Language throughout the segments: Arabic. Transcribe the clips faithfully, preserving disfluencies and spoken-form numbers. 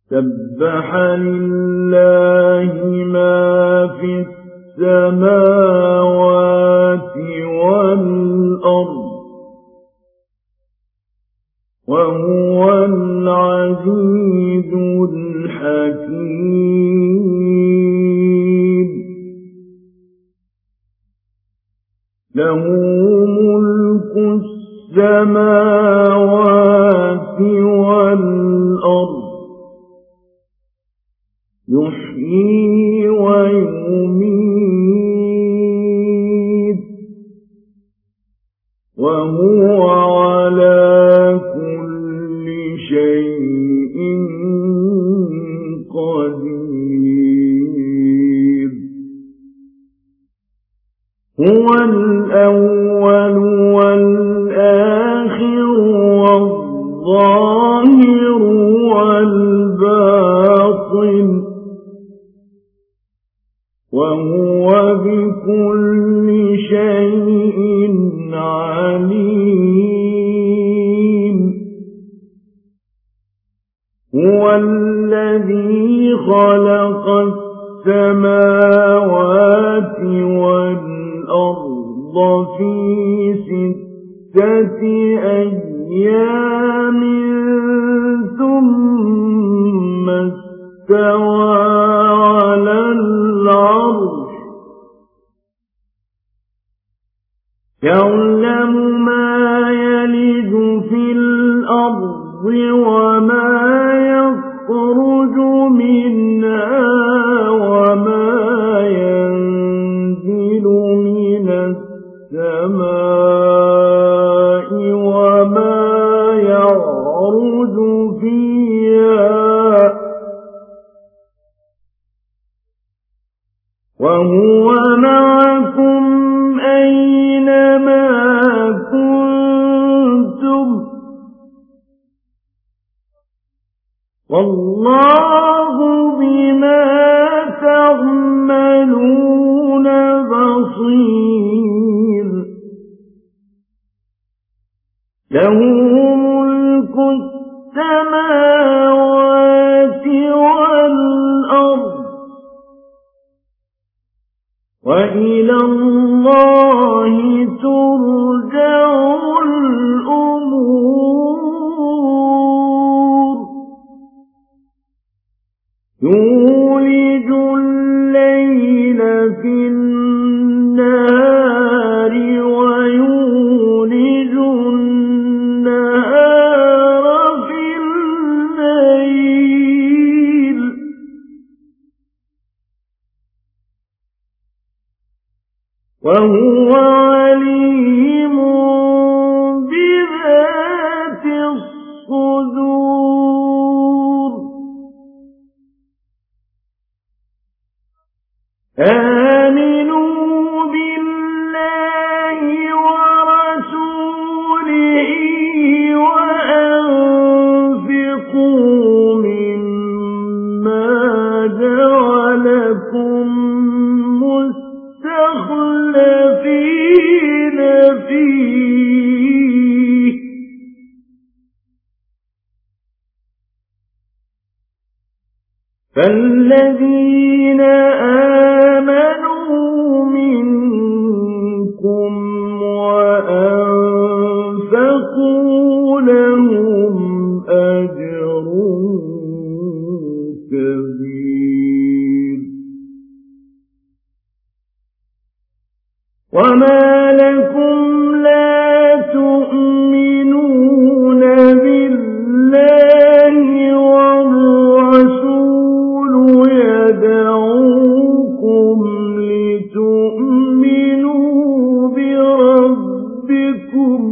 سبح لله ما في السماوات والأرض وهو العزيز الحكيم. له ملك السماوات والأرض يحيي ويميت وهو على كل شيء قدير. هو الأول والآخر والظاهر والباطن وهو بكل شيء عليم. هو الذي خلق السماوات والأرض في ستة أيام ثم استوى على العرش يعلم ما يلج في الأرض وما يخرج منها وما ينزل من السماء وما يعرج فيها وهو معكم أينما كنتم والله بما تعملون بصير. له ملك السماوات والأرض وإلى الله ترجع الأمور. يولج الليل في النهار ويولج النهار في الليل وهو عليم بذات الصدور. آمنوا بالله ورسوله وأنفقوا مما جعلكم مستخلفين فيه فالذين آمنوا منكم وأنفقوا لهم أجر كبير. وما لكم لا تؤمنون بالله والرسول يدعوكم لتؤمنوا بربكم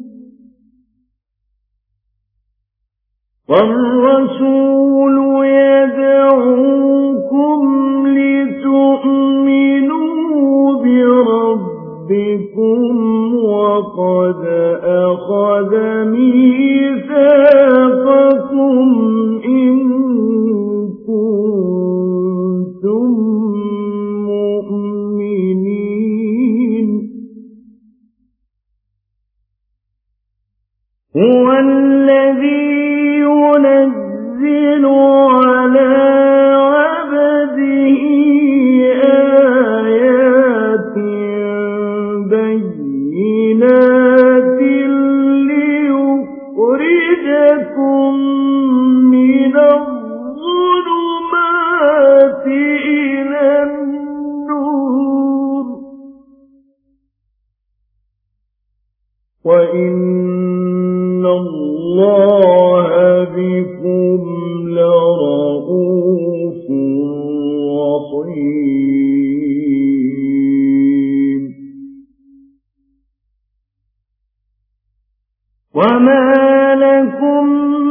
والرسول يدعوكم لتؤمنوا بربكم وقد أخذ ميثاقكم إن كنتم مؤمنين. هو الذي ينزل على عبده آيات بينات ليخرجكم من الظلمات إلى النور وإن الله بكم لرءوف رحيم وما لكم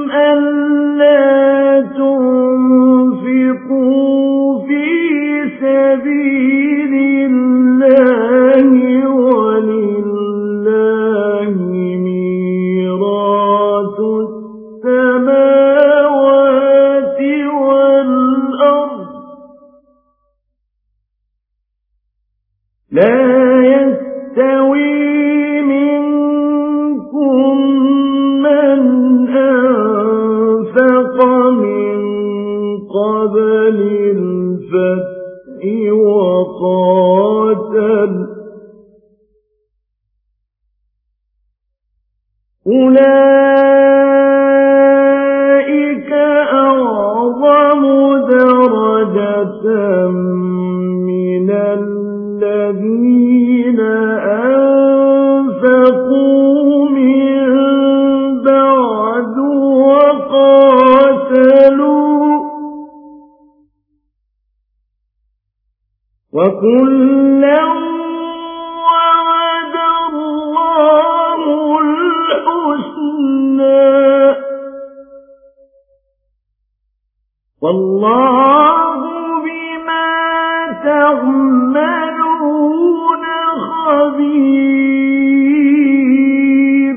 ألا تنفقوا في سبيل الله ولله ميراث السماوات والأرض لا يستوي منكم من أنفق من قبل الفتح وقاتل أولئك أعظم درجة من الذين أنفقوا من بعد وقاتلوا وكلا وعد الله الحسنى والله بما تعملون خبير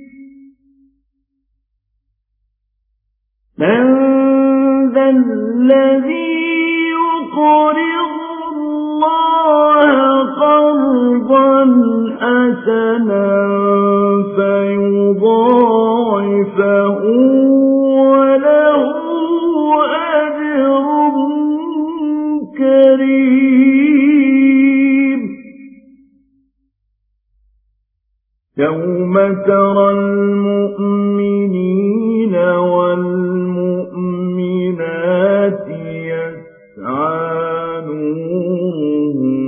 من ذا الذي يقرض الله قرضا حسنا فيضاعفه وله أجر كريم يوم ترى المؤمنين والمؤمنات يسعى نورهم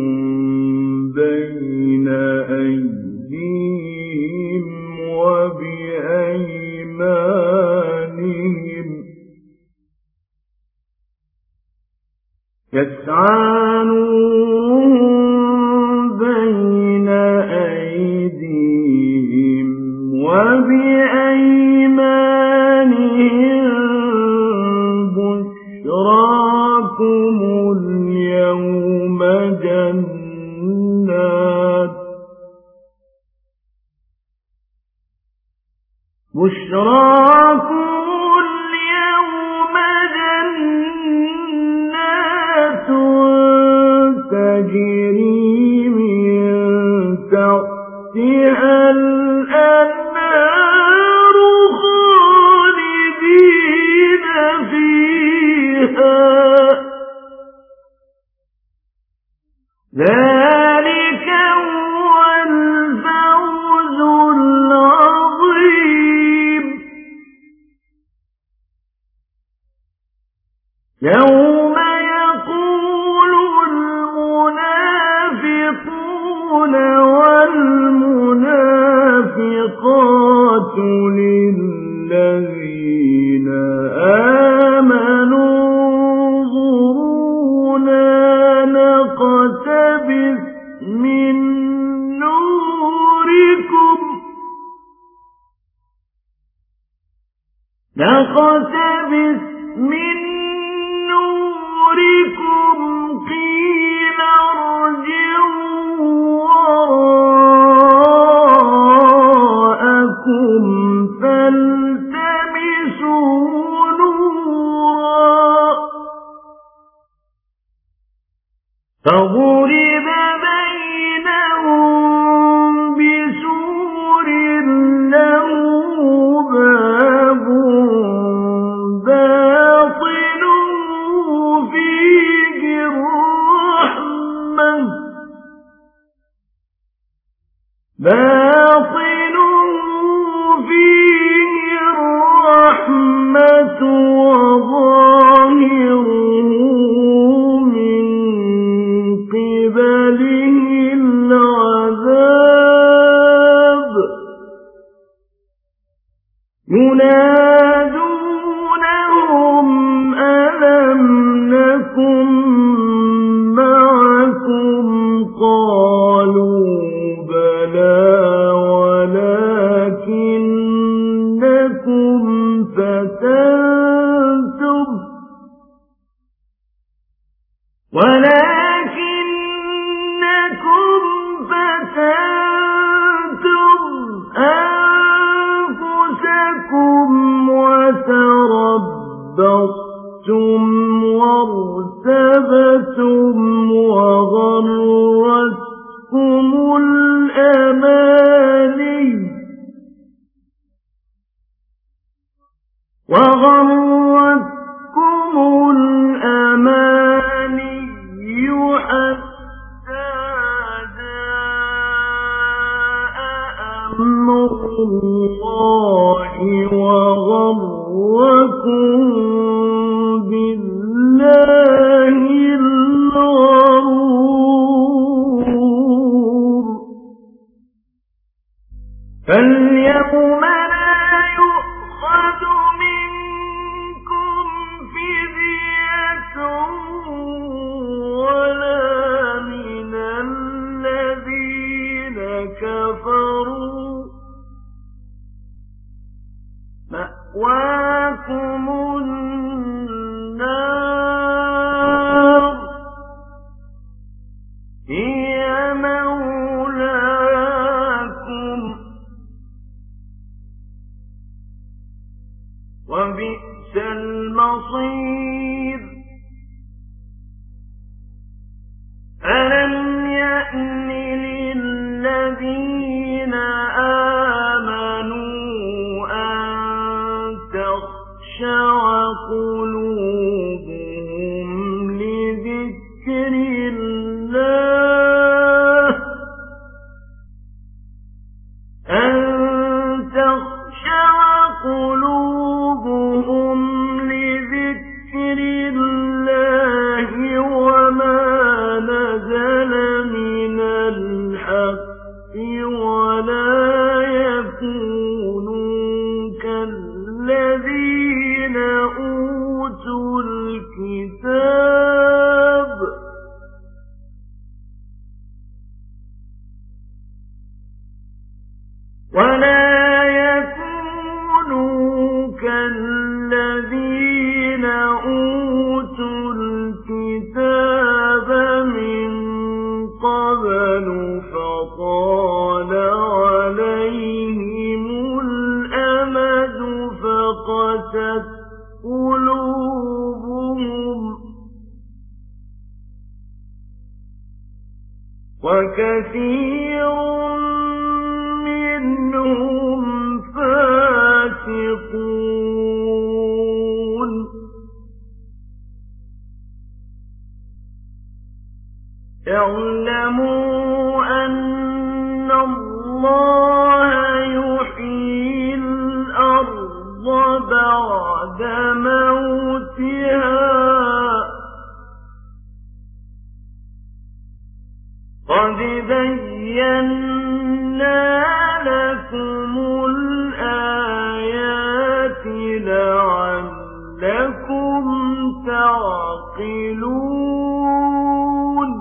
بين أيديهم وبأيمانهم يسعى نورهم بين أيديهم وبأيمانهم بشراكم اليوم جنات بشراكم اليوم جنات تجري من تحتها الأنهار خالدين فيها ذلك هو الفوز العظيم يوم يقول المنافقون والمنافقات للذين آمنوا انظرونا نقتبس من نوركم نقتبس من نوركم قيل ارجعوا وراءكم فالتمسوا نورا فضرب بينهم بسور له باب باطنه وارتبتم وغرتكم الأماني وغرتكم الأماني حتى جاء أمر الله وغركم بالله الغرور فاليوم لا يؤخذ منكم فدية ولا من الذين كفروا مأواكم النار هي مولاكم وبئس المصير ألم يأن للذين آمنوا أن تخشع قلوبهم لذكر الله أن تخشع قلوبهم لذكر الله وما نزل من الحق ولا يكونوا كالذين أوتوا الكتاب ولا يكونوا كالذين أوتوا الكتاب من قبل فطال عليهم الأمد فقست قلوبهم وكثير منهم فاسقون اعلموا أن الله يحيي الأرض بعد موتها قد بينا لكم الآيات لعلكم تعقلون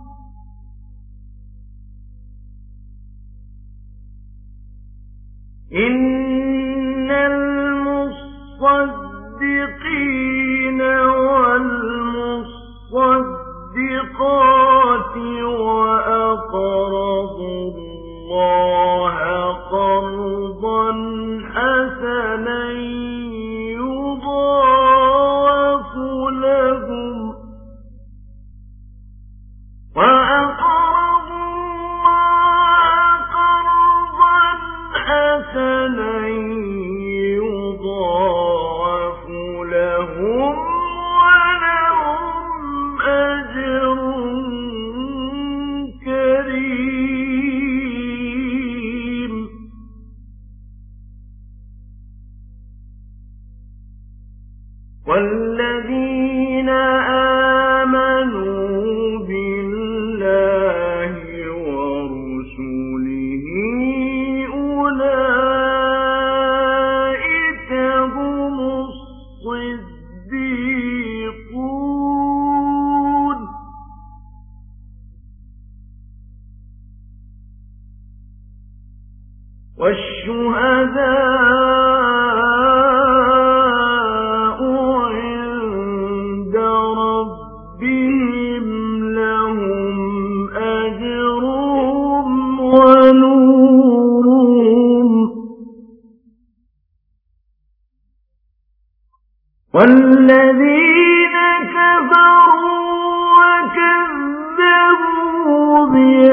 إن المصدقين والمصدقات وأقرضوا الله قرضا حسنا يضاعف لهم وأقرضوا الله قرضا حسنا يضاعف لهم ولهم أجر كريم والذين آمنوا بالله ورسله أولئك هم الصديقون والشهداء عند ربهم لهم أجرهم ونورهم والذين وكذبوا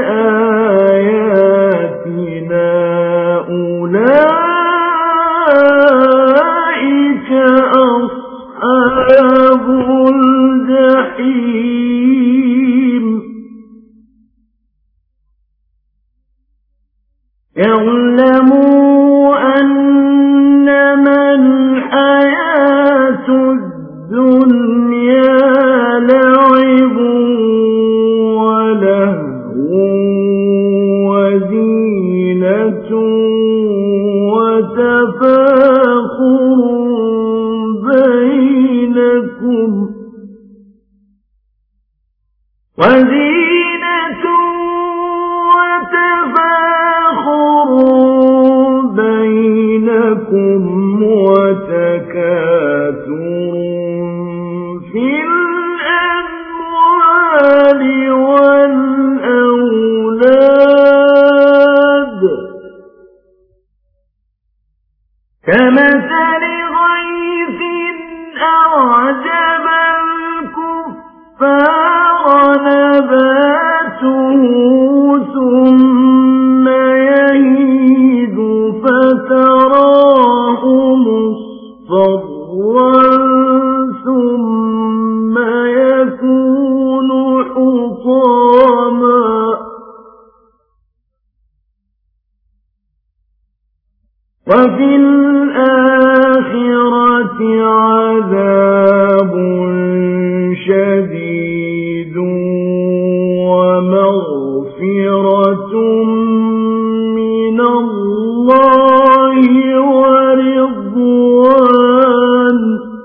بآياتنا أولئك أصحاب الجحيم اعلموا أنما الحياة الدنيا لعب ولهو وزينة وتفاخر بينكم وزينة وتفاخر بينكم وتكاثر في الأموال والأولاد كمثل غيث أعجب الكفار نباته ثم يهيج فتراه مصفرا ثم يكون حطاما وفي الآخرة عذاب شديد ومغفرة من الله ورضوان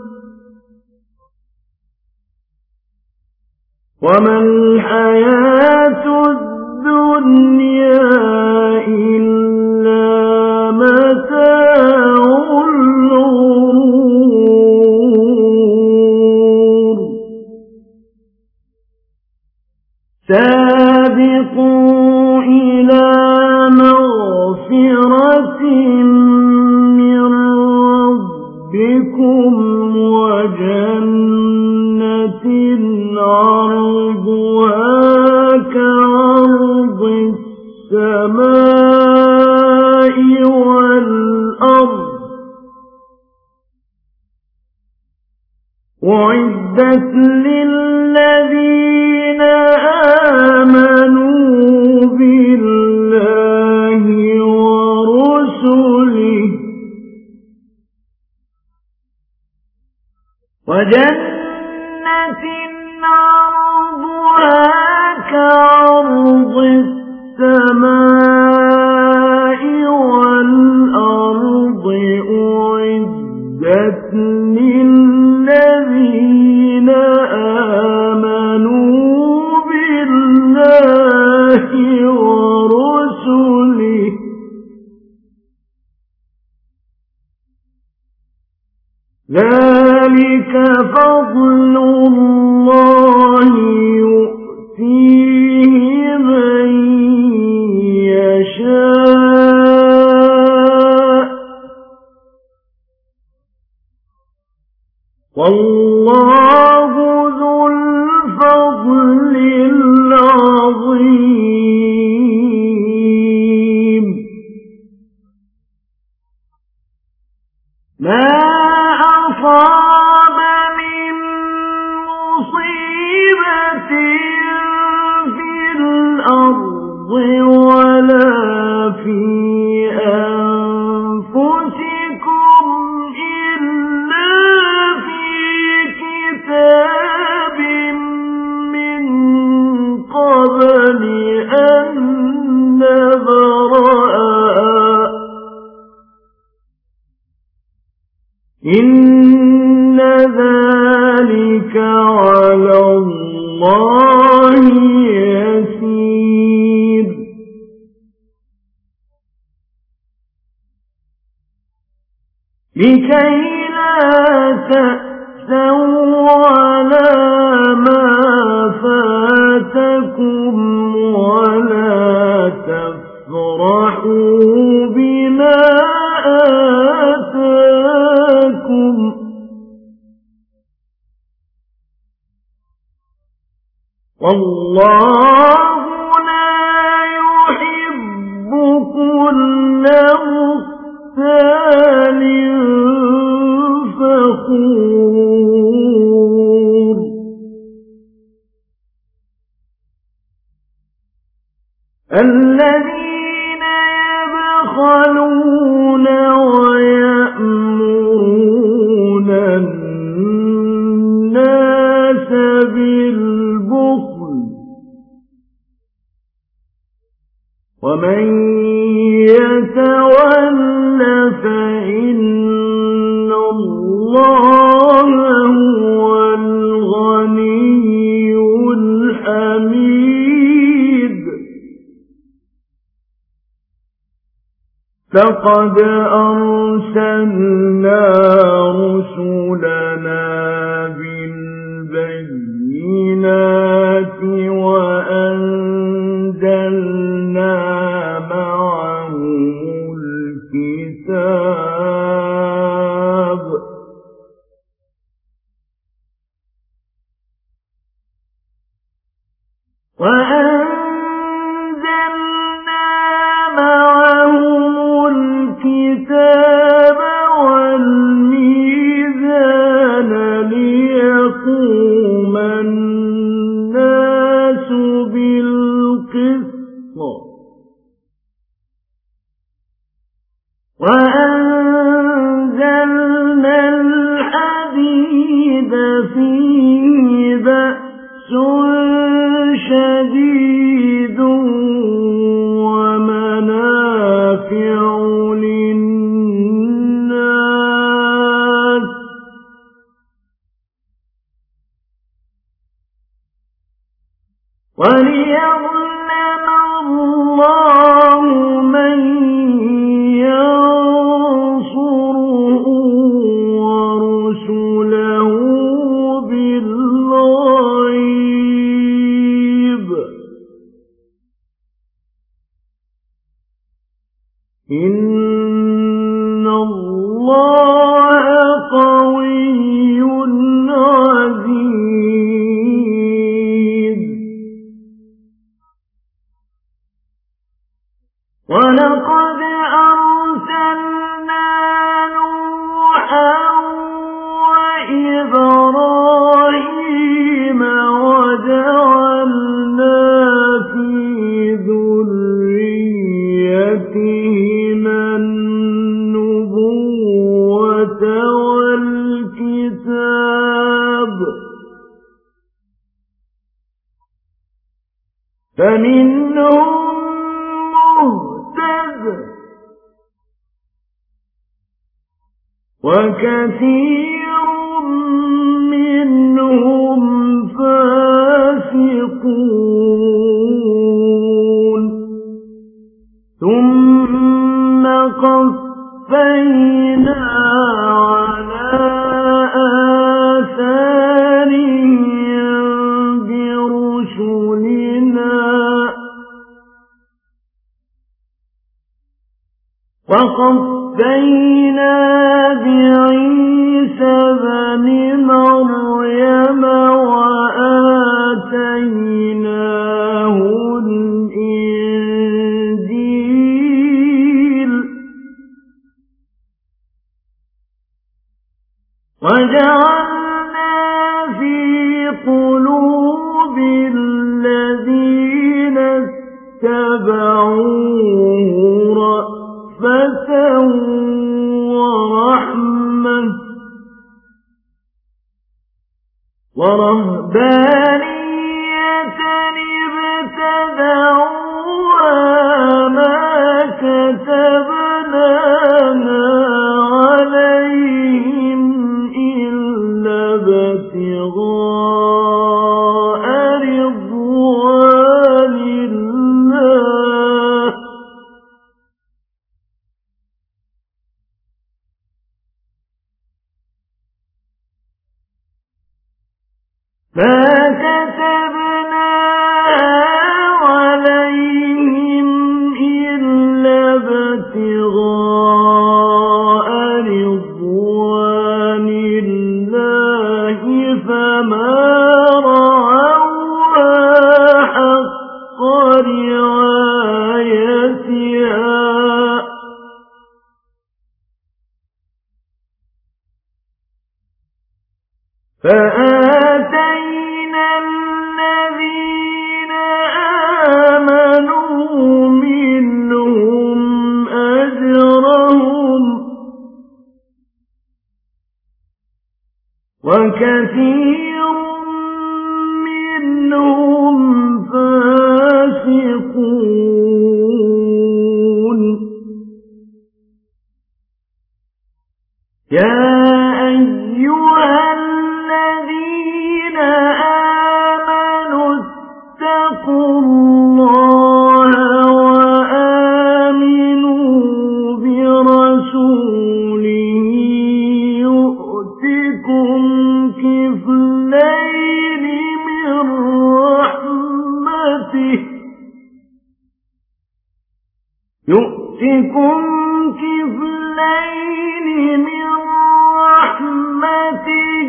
وما الحياة الدنيا إلا متاع الغرور سابقوا إلى مغفرة من ربكم وجنة عرضها كعرض السماء والأرض أعدت للذين آمنوا بالله ورسله وجنة عرضها كعرض السماء والأرض أعدت للذين آمنوا بالله ورسله ذلك فضل الله يؤتيه من يشاء والله ذو الفضل العظيم ما أصاب من مصيبة في الأرض ولا في أنفسكم إلا في كتاب من قبل أن نبرأها إن ذلك على الله يسير لكي لا تأسوا على ما فاتكم ولا تفرحوا بما آتاكم والله لا يحب كل مختال فخور الذين يبخلون ويأمرون الناس بالبخل ومن يتول فإن الله هو الغني الحميد لقد أرسلنا رسلنا بالبينات وأنزلنا معهم الكتاب وأنزلنا معهم الكتاب والميزان ليقوم الناس بالقسط وأنزلنا الحديد فيه بأس شديد ومنافع للناس وليعلم الله من ينصره ورسله بالغيب إن الله قوي عزيز ولقد أرسلنا نوحا وإبراهيم وجعلنا في ذريتهما النبوة والكتاب فمنهم مهتد وكثير منهم فاسقون ثم قفينا على آثارهم برسلنا وقفينا بعيسى بن مريم وآتيناه الإنجيل وجعلنا في قلوب الذين اتبعوه رأفة ورحمة ورهبانية ابتدعوها ما كتبناها عليهم إلا ابتغاء رضوان الله ما كتبناها عليهم إلا ابتغاء رضوان الله فما رعوها فآتينا الذين آمنوا منهم أجرهم وكثير منهم فاسقون. يا أيها الذين آمنوا اتقوا الله وآمنوا برسوله يؤتكم كفلين من رحمته يؤتكم كفلين من رحمته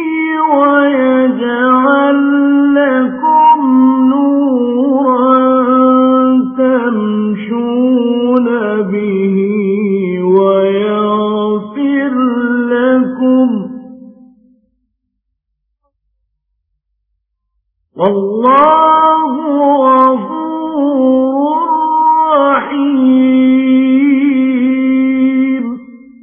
ويجعل لكم نورا تمشون به ويغفر لكم والله غفور رحيم.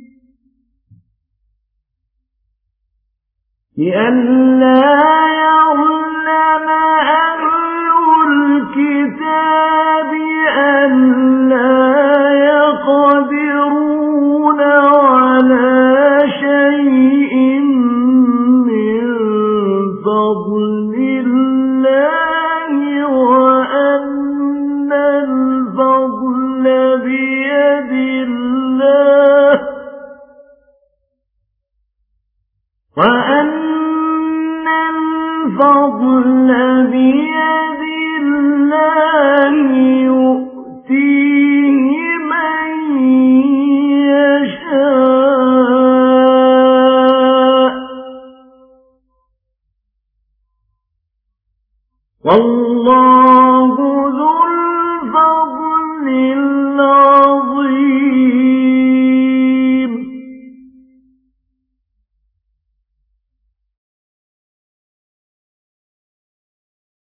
لئلا يظلم أهل الكتاب ألا يقدرون على شيء من فضل الله وأن الفضل بيد الله وأن الفضل بيد الله يؤتيه من يشاء والله